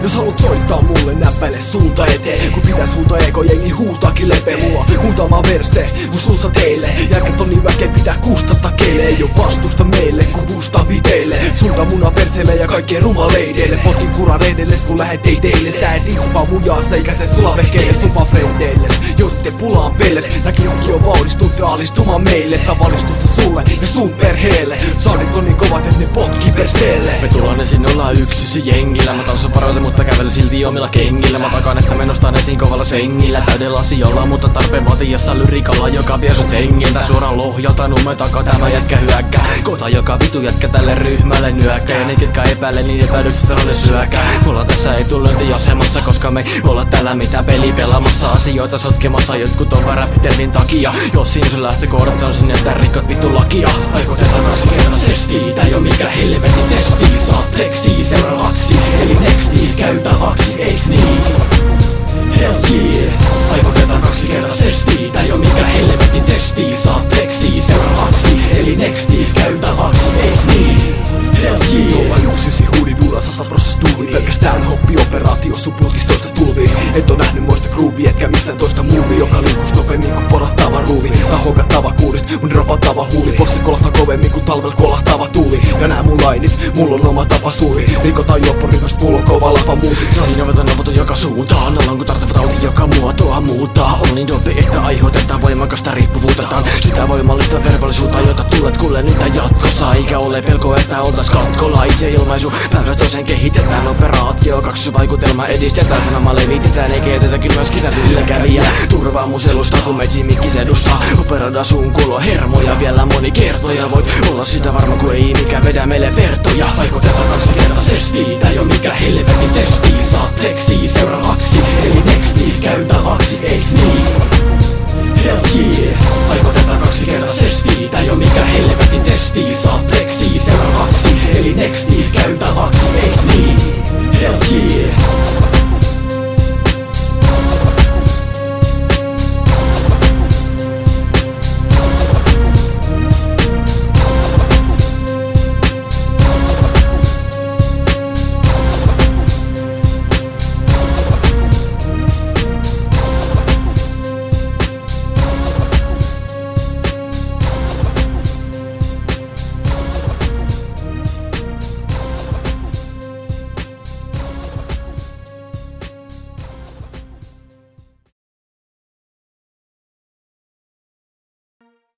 Jos haluat soittaa mulle, näppäile suunta eteen. Kun pitäis huuta ego, jengi huutaakin lepee. Mulla muutama verse, mun suusta teille. Jätkät on niin väkeä, pitää kustata keille. Ei oo vastusta meille, kun buustaa viteille. Sulta muna perseelle ja kaikkien rumaleideille. Potkin kurareidelles, kun lähet teille. Sä et inspaa mujaas, eikä se sula vehkeilles. Tupa frendeilles, joudutte pulaan pellet. Nää kilkki on vaudistutte alistumaan meille. Tää valistusta sulle ja sun perheelle. Saadit on niin kovat, et ne potki perseelle. Me tullaan esiin 01 jengillä. Mä tanssun paroille, mutta kävelen silti omilla kengillä. Mä takaan, että me nostaan esiin kovalla sengillä. Täydellä asioilla, mutta tarpeen vaatiassa lyrikalla, joka vie sut hengiltä. Suoraan lohjalta numme takaa tämä jätkä hyökkää. Kota joka vitu jätkä tälle ryhmälle nyökkää. Ja ne ketkä epäile, niin epäilyksestä on ne syökää. Mulla tässä ei tuu lyöntiasemassa, koska me olla täällä mitä peli pelaamassa. Asioita sotkemassa, jotkut on räppitermin takia. Jos siinä sun lähtökohdat on sinne, että rikot vittu lakia. Aikotetaan kaksikertaisesti, tää ei oo mikä helvetin testi. Saat pleksii seuraavaksi, eli nexti käytäväksi, eiks niin? Hell yeah! Aikotetaan kaksikertaisesti, tää ei oo mikä helvetin testi. Saat pleksii seuraavaksi, eli nexti käytäväksi, eiks niin? Hell yeah! 019 huudin ura 100% duuni. Pelkästään hoppi-operaatio sun putkistoista tulvii. Et oo nähnyt moista groovia, etkä missään toista movie. Joka liikus nopeemmin kuin porattava ruuvi. Tää hokattava kuulist, mun dropattava huuli. Bossi kolahtaa kovemmin kuin talvel kolahtava tuuli. Ja nää mun lainit, mulla on oma tapa suuri. Rikotaan juopporivast, mulla on kova lapa musiikka. Siinä on nopatu joka suuntaan. Ollaan kun tarttuva tauti, joka muotoa muuttaa. On niin dope, että aiheutetaan voimakasta riippuvuutetaan. Sitä voimallista verkollisuutta, jota tulet kuulee nyt jatkossa. Eikä ole pelko, että oltais katkolla. Itse ilmaisu päivä toisen kehitetään. Operaatio, kaksi vaikutelma edistetään. Sanoma levitetään, eikä jätetäkin myöskin ylläkävijä. Turvaa mun selusta, kun metsi mikki sedustaa. Operoida sun kulo hermoja vielä moni kertoja. Voit olla sitä varma, kun ei mikä vedä meille vertoja.